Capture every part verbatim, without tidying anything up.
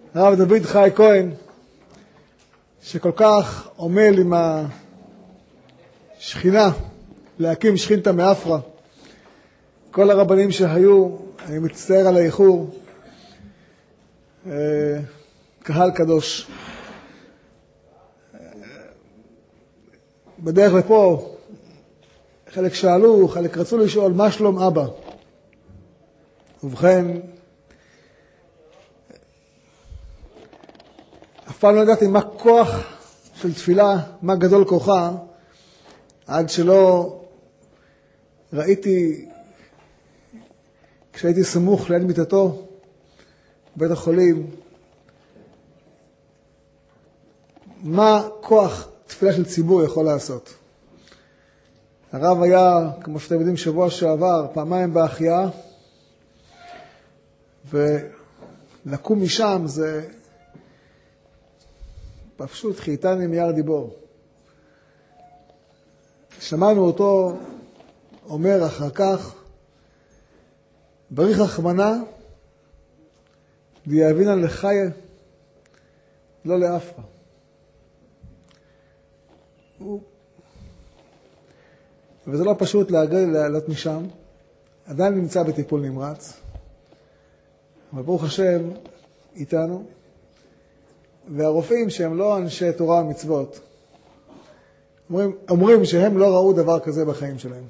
הרב דוד חי כהן, שכל כך עמל עם השכינה להקים שכינתא מאפרא. כל הרבנים שהיו, אני מצטער על האיחור, קהל קדוש. בדרך לפה, חלק שאלו, חלק רצו לשאול, מה שלום אבא? ובכן, אף פעם לא ידעתי מה כוח של תפילה, מה גדול כוחה, עד שלא ראיתי, כשהייתי סמוך ליד מיטתו, בבית החולים, מה כוח תפילה של ציבור יכול לעשות. הרב היה, כמו שאתם יודעים, שבוע שעבר, פעמיים בהחייאה, ולקום משם זה פשוט חייתני מיער דיבור. שמענו אותו אומר אחר כך, בריך רחמנא דיאבינן לחיה, לא לאפרא. הוא... וזה לא פשוט להגל לעלות משם, עדיין נמצא בטיפול נמרץ, אבל ברוך השם איתנו, והרופאים שהם לא אנשי תורה ומצוות, אומרים, אומרים שהם לא ראו דבר כזה בחיים שלהם.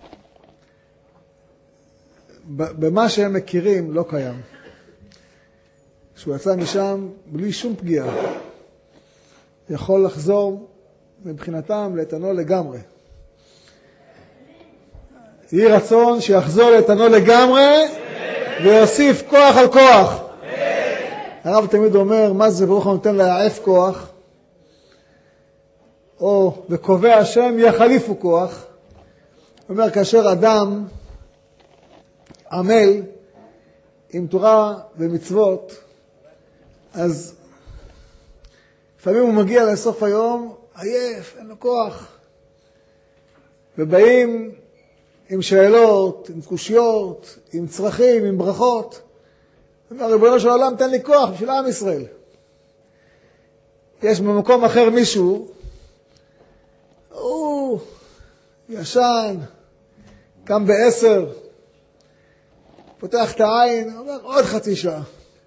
במה שהם מכירים לא קיים. כשהוא יצא משם בלי שום פגיעה, יכול לחזור מבחינתם לאיתנו לגמרי. יהי רצון שיחזור לאיתנו לגמרי ויוסיף כוח על כוח. הרב תמיד אומר, מה זה ברוך הנותן להעף כוח? או וקובע השם יחליפו כוח. הוא אומר, כאשר אדם עמל עם תורה ומצוות, אז לפעמים הוא מגיע לסוף היום, עייף, אין לו כוח. ובאים עם שאלות, עם קושיות, עם צרכים, עם ברכות. הוא אומר, ריבונו של העולם, תן לי כוח בשביל עם ישראל. יש במקום אחר מישהו, הוא ישן, קם בעשר, פותח את העין, אומר, עוד חצי שעה.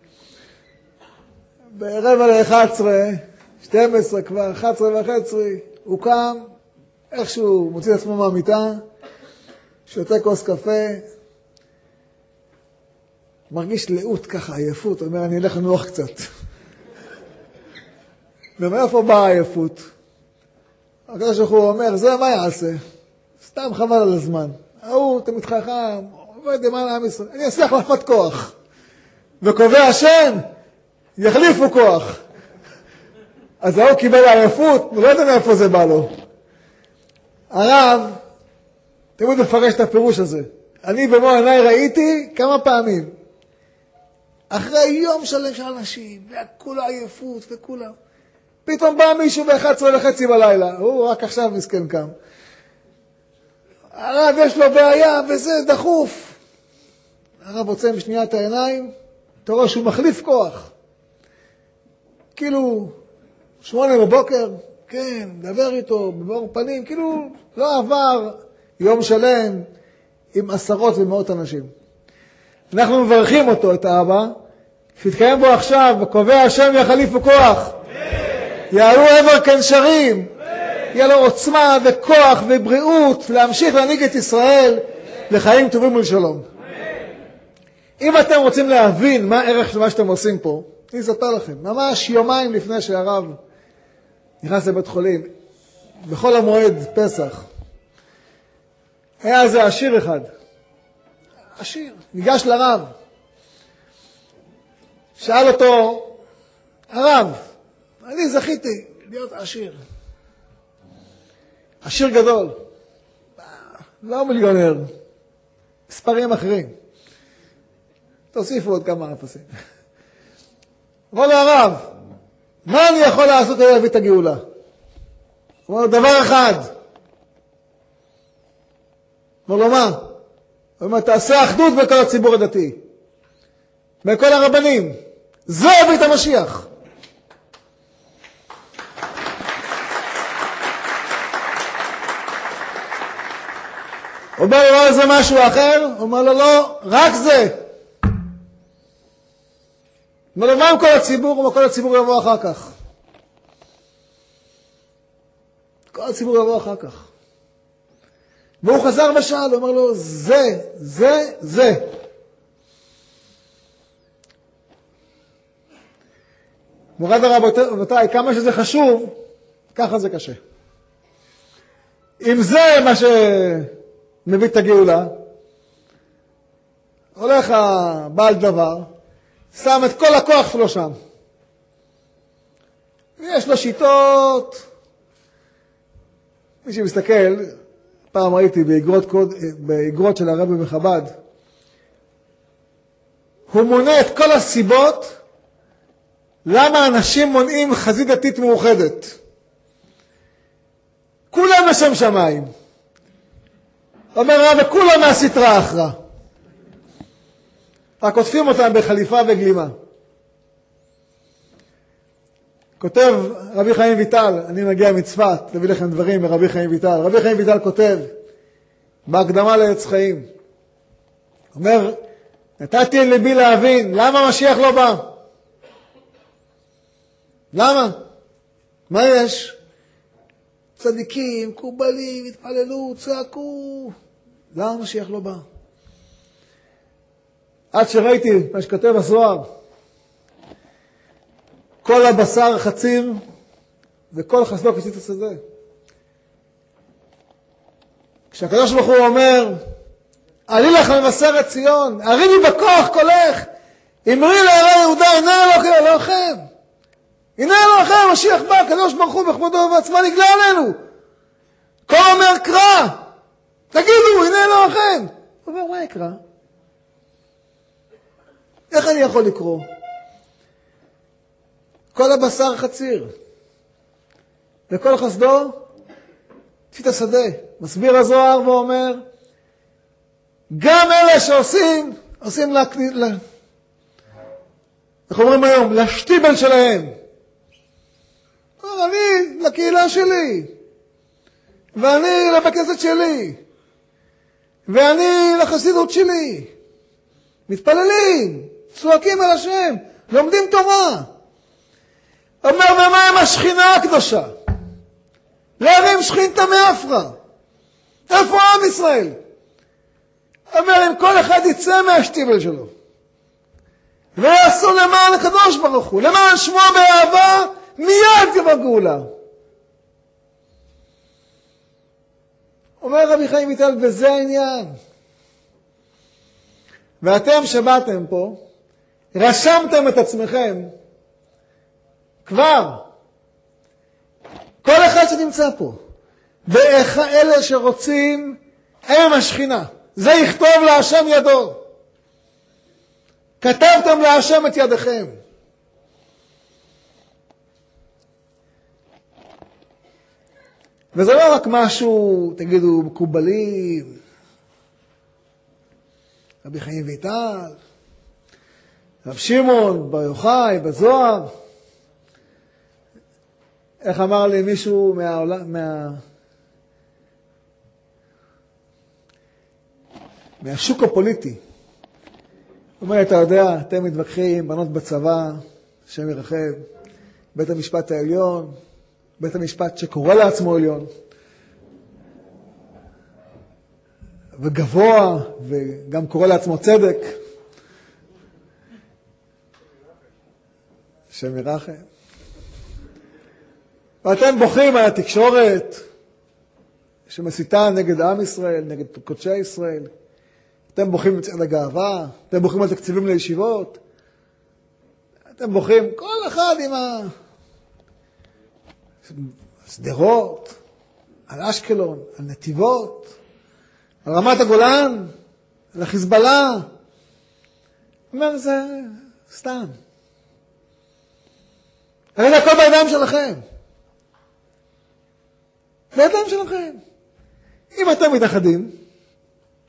ברבע ל-אחת עשרה, שתים עשרה כבר, אחת עשרה וחצי, הוא קם, איכשהו מוציא את עצמו מהמיטה, שותה כוס קפה, מרגיש לאות ככה, עייפות, אומר, אני אלך לנוח קצת. ומאיפה באה העייפות? הקדוש ברוך הוא אומר, זה מה יעשה? סתם חבל על הזמן. ההוא, תמיד חכם, עובד למען עם ישראל. אני אעשה החלפת כוח. וקובע השם, יחליפו כוח. אז ההוא קיבל עייפות, הוא לא יודע מאיפה זה בא לו. הרב, תמיד מפרש את הפירוש הזה. אני במו עיניי ראיתי כמה פעמים. אחרי יום שלם של אנשים, וכולה עייפות וכולם. פתאום בא מישהו ב-אחת עשרה וחצי בלילה, הוא רק עכשיו מסכן קם. הרב יש לו בעיה וזה דחוף. הרב רוצה משנייה את העיניים, אתה רואה שהוא מחליף כוח. כאילו, שמונה בבוקר, כן, דבר איתו, בבור פנים, כאילו לא עבר יום שלם עם עשרות ומאות אנשים. אנחנו מברכים אותו, את האבא, שהתקיים בו עכשיו, וקובע השם יחליפו כוח. יעלו עבר כנשרים, יהיה לו עוצמה וכוח ובריאות להמשיך להנהיג את ישראל לחיים טובים ולשלום. אם אתם רוצים להבין מה הערך של מה שאתם עושים פה, אני אספר לכם, ממש יומיים לפני שהרב נכנס לבית חולים, בכל המועד פסח, היה איזה עשיר אחד, עשיר, ניגש לרב, שאל אותו, הרב, אני זכיתי להיות עשיר. עשיר גדול. לא מיליונר. מספרים אחרים. תוסיפו עוד כמה אפסים. אמר לו הרב, מה אני יכול לעשות כדי להביא את הגאולה? אמר לו, דבר אחד. אמר לו, מה? הוא אומר, תעשה אחדות בכל הציבור הדתי. בכל הרבנים. זה הביא את המשיח. אומר לו, לא איזה משהו אחר? אומר לו, לא, רק זה. אומר לו, מה עם כל הציבור? אומר, כל הציבור יבוא אחר כך. כל הציבור יבוא אחר כך. והוא חזר ושאל, הוא אומר לו, זה, זה, זה. מוריי ורבותיי, כמה שזה חשוב, ככה זה קשה. אם זה מה שמביא את הגאולה, הולך הבעל דבר, שם את כל הכוח שלו שם. ויש לו שיטות. מי שמסתכל, פעם ראיתי באגרות, באגרות של הרבי מחב"ד, הוא מונה את כל הסיבות למה אנשים מונעים חזית דתית מאוחדת. כולם לשם שמיים. אומר רב, וכולם מהסטרה אחרא. רק עוטפים אותם בחליפה וגלימה. כותב רבי חיים ויטל, אני מגיע מצפת, תביא לכם דברים מרבי חיים ויטל. רבי חיים ויטל כותב, בהקדמה לעץ חיים, אומר, נתתי לבי להבין, למה המשיח לא בא? למה? מה יש? צדיקים, קובלים, התפללו, צעקו. למה המשיח לא בא? עד שראיתי מה שכתב הזוהר, כל הבשר חציר וכל חסדו כסית השדה. כשהקדוש ברוך הוא אומר, עלי לך למבשרת ציון, הרימי בכוח קולך, אמרי להרי יהודה, הנה אלוהי אלוהיכם. הנה אלוהיכם, המשיח בא, הקדוש ברוך הוא בכבודו ובעצמו נגלה עלינו. כל אומר קרא, תגידו, הנה אלוהיכם. הוא אומר, מה יקרא? איך אני יכול לקרוא? כל הבשר חציר, וכל חסדו כסית השדה. מסביר הזוהר ואומר, גם אלה שעושים, עושים לה, לה, איך אומרים היום, לשטיבל שלהם. אני לקהילה שלי, ואני לבקסת שלי, ואני לחסידות שלי. מתפללים, צועקים על השם, לומדים תורה. אומר, ומה עם השכינה הקדושה? להרים שכינתה מאפרה. איפה עם ישראל? אומר, אם כל אחד יצא מהשטיבל שלו, ויעשו למען הקדוש ברוך הוא, למען שמו באהבה, מיד יבוא גאולה. אומר רבי חיים ויטל, וזה העניין. ואתם שבאתם פה, רשמתם את עצמכם, כבר, כל אחד שנמצא פה, ואיך אלה שרוצים, הם השכינה. זה יכתוב להשם ידו. כתבתם להשם את ידיכם. וזה לא רק משהו, תגידו, מקובלים, רבי חיים ויטל, רב שמעון, בר יוחאי, בזוהר. איך אמר לי מישהו מהעולם, מה... מהשוק הפוליטי. הוא אומר, אתה יודע, אתם מתווכחים, בנות בצבא, שם ירחב, בית המשפט העליון, בית המשפט שקורא לעצמו עליון, וגבוה, וגם קורא לעצמו צדק. שם ירחב. ואתם בוכים על התקשורת שמסיתה נגד עם ישראל, נגד קודשי ישראל. אתם בוכים מצד הגאווה, אתם בוכים על תקציבים לישיבות, אתם בוכים, כל אחד עם הסדרות, על אשקלון, על נתיבות, על רמת הגולן, על החיזבאללה. אומר, זה סתם. הרי זה הכל בידיים שלכם. בידיים שלכם. אם אתם מתאחדים,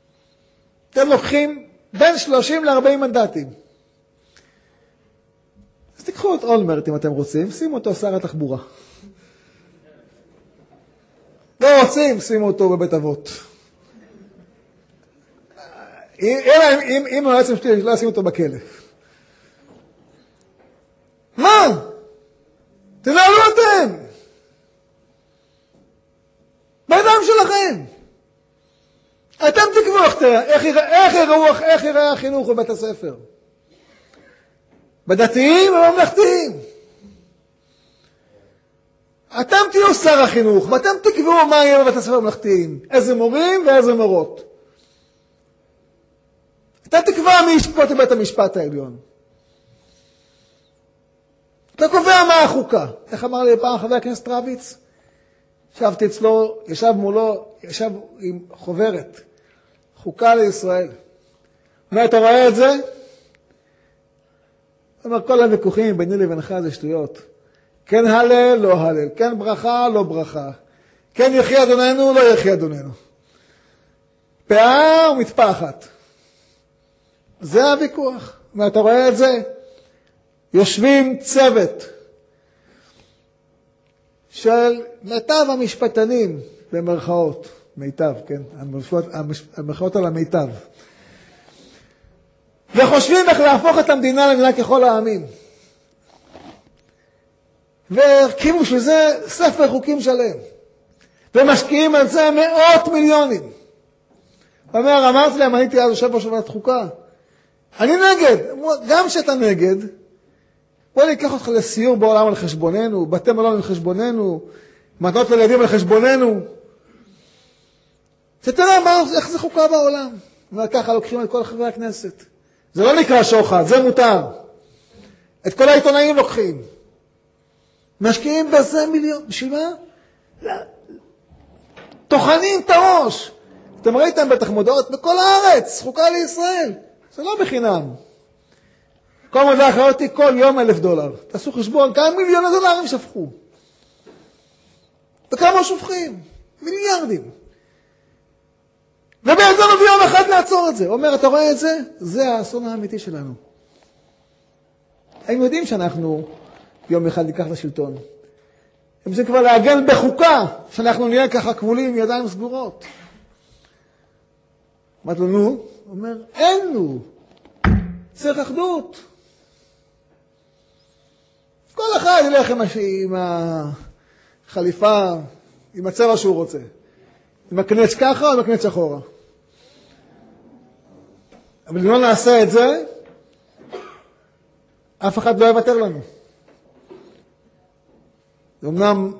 אתם לוקחים בין שלושים לארבעים מנדטים. תעשו את אולמרט אם אתם רוצים, שימו אותו שר התחבורה. לא רוצים, שימו אותו בבית אבות. אלא אם, אם היועצים שלי לא ישים אותו בכלא. מה? תנהלו אתם. בידיים שלכם. אתם תקבעו איך יראה, איך יראה החינוך בבית הספר. בדתיים ובממלכתיים. אתם תהיו שר החינוך, ואתם תקבעו מה יהיה בבית הספר הממלכתיים. איזה מורים ואיזה מורות. אתה תקבע מי ישפוט בבית המשפט העליון. אתה קובע מה החוקה. איך אמר לי פעם חבר הכנסת רביץ? ישבתי אצלו, ישב מולו, ישב עם חוברת. חוקה לישראל. מה אתה רואה את זה? הוא אומר, כל הוויכוחים ביני לבינך זה שטויות. כן הלל, לא הלל. כן ברכה, לא ברכה. כן יחי אדוננו, לא יחי אדוננו. פאה ומטפחת. זה הוויכוח. מה אתה רואה את זה? יושבים צוות של מיטב המשפטנים במרכאות. מיטב, כן? המרכאות על המיטב. וחושבים איך להפוך את המדינה למדינה ככל העמים. והקימו שזה ספר חוקים שלם. ומשקיעים על זה מאות מיליונים. אומר, אמרתי להם, הייתי אז יושב ראש ועדת חוקה. אני נגד. גם שאתה נגד, בוא ניקח אותך לסיור בעולם על חשבוננו, בתי מלון על חשבוננו, מתנות לילדים על חשבוננו. שתראה מה, איך זה חוקה בעולם. וככה לוקחים את כל חברי הכנסת. זה לא נקרא שוחד, זה מותר. את כל העיתונאים לוקחים. משקיעים בזה מיליון. בשביל מה? טוחנים את הראש. אתם ראיתם בטח מודעות בכל הארץ, חוקה לישראל. זה לא בחינם. כל מודעה אחרותי כל יום אלף דולר. תעשו חשבון, כמה מיליון דולרים שפכו. וכמה שופכים? מיליארדים. ובאמת לא מביא יום אחד לעצור את זה. הוא אומר, אתה רואה את זה? זה האסון האמיתי שלנו. הם יודעים שאנחנו יום אחד ניקח לשלטון. הם צריכים כבר להגן בחוקה, שאנחנו נהיה ככה כבולים עם ידיים סגורות. אמרת לו, נו? הוא אומר, אין נו. צריך אחדות. כל אחד ילך עם, הש... עם החליפה, עם הצבע שהוא רוצה. עם הקנץ ככה או עם הקנץ אחורה. אבל אם לא נעשה את זה, אף אחד לא יוותר לנו. אמנם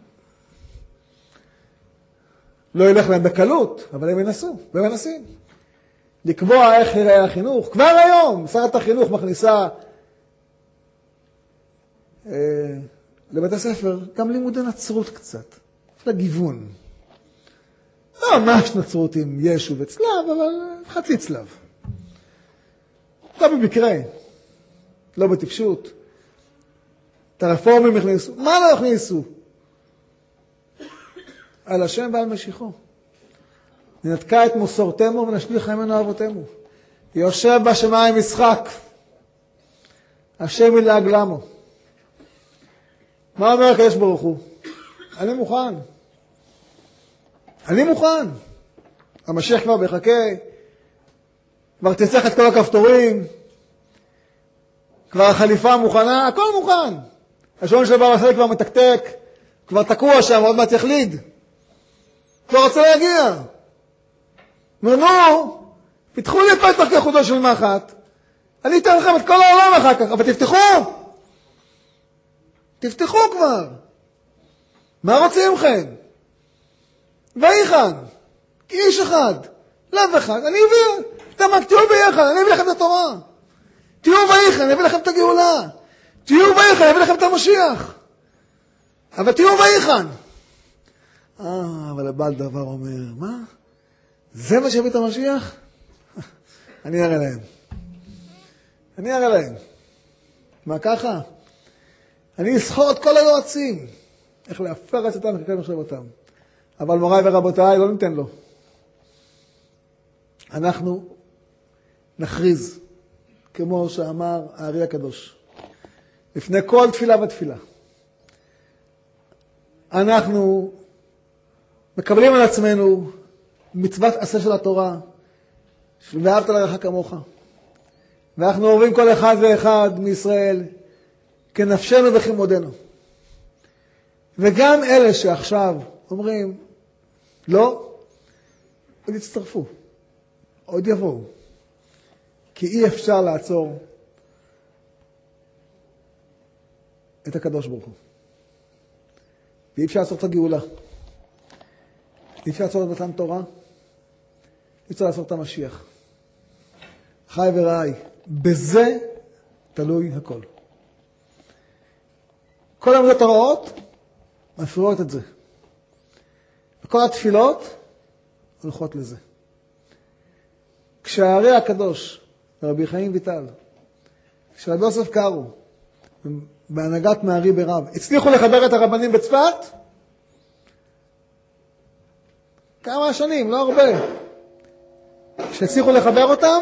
לא ילך להם בקלות, אבל הם ינסו, והם מנסים. לקבוע איך יראה החינוך. כבר היום, שרת החינוך מכניסה אה, לבית הספר גם לימודי נצרות קצת. יש לה גיוון. לא ממש נצרות עם ישו וצלב, אבל חצי צלב. לא במקרה, לא בטיפשות. את הרפורמים הכניסו. מה לא הכניסו? על השם ועל משיחו. ננתקה את מסורתנו ונשליך ממנו אבותינו. יושב בשמיים משחק. השם ילעג למו. מה אומר הקדוש ברוך הוא? אני מוכן. אני מוכן. המשיח כבר בחכה. כבר תצטרך את כל הכפתורים. כבר החליפה מוכנה. הכל מוכן. השעון של בר הסל כבר מתקתק. כבר תקוע שם, עוד מעט יחליד. כבר רוצה להגיע. נו, נו, פיתחו לי פתח כחודו של מחט. אני אתן לכם את כל העולם אחר כך, אבל תפתחו. תפתחו כבר. מה רוצים לכם? ואיכן, כאיש אחד, לב אחד, אני אביא, תהיו ביחד, אני אביא לכם את התורה. תהיו ואיכן, אני אביא לכם את הגאולה. תהיו ואיכן, אני אביא לכם את המשיח. אבל תהיו ואיכן. אה, אבל הבעל דבר אומר, מה? זה מה שהביא את המשיח? אני אראה להם. אני אראה להם. מה ככה? אני אסחור את כל היועצים. איך להפר את אותם, ככה נחשב אותם. אבל מוריי ורבותיי, לא ניתן לו. אנחנו נכריז, כמו שאמר הארי הקדוש. לפני כל תפילה ותפילה. אנחנו מקבלים על עצמנו מצוות עשה של התורה, ואהבת לרעך כמוך. ואנחנו עוברים כל אחד ואחד מישראל כנפשנו וכמודנו. וגם אלה שעכשיו אומרים, לא, עוד יצטרפו, עוד יבואו. כי אי אפשר לעצור את הקדוש ברוך הוא. ואי אפשר לעצור את הגאולה. אי אפשר לעצור את מתן תורה. אי אפשר לעצור את המשיח. חי ורעי, בזה תלוי הכל. כל העמדות הרעות מפריעות את זה. וכל התפילות הולכות לזה. כשהרי הקדוש, רבי חיים ויטל, כשרבי יוסף קארו, בהנהגת מערי ברב, הצליחו לחבר את הרבנים בצפת, כמה שנים, לא הרבה. כשהצליחו לחבר אותם,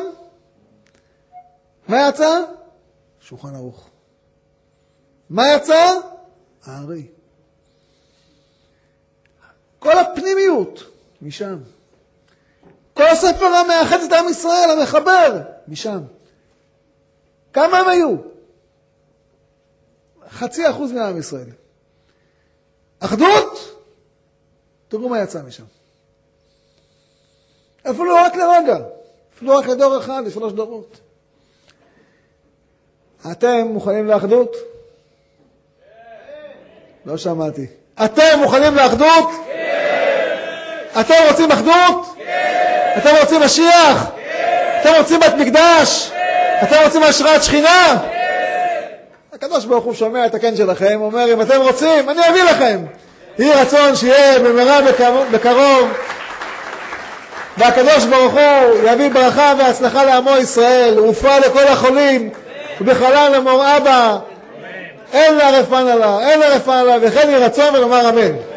מה יצא? שולחן ערוך. מה יצא? הארי. כל הפנימיות, משם. כל הספר המאחד את עם ישראל, המחבר, משם. כמה הם היו? חצי אחוז מעם ישראל. אחדות? תראו מה יצא משם. אפילו רק לרגע, אפילו רק לדור אחד, לשלוש דורות. אתם מוכנים לאחדות? כן. לא שמעתי. אתם מוכנים לאחדות? כן. אתם רוצים אחדות? כן. אתם רוצים משיח? כן. אתם רוצים בית מקדש? כן. אתם רוצים השראת שכינה? כן. הקדוש ברוך הוא שומע את הכן שלכם, אומר, אם אתם רוצים, אני אביא לכם. יהי רצון שיהיה במהרה בקרוב, והקדוש ברוך הוא יביא ברכה והצלחה לעמו ישראל, ורפואה לכל החולים, ובכללם למור אבא, אין לה רפאנה לה, אין לה רפאנה לה, וכן יהי רצון ונאמר אמן.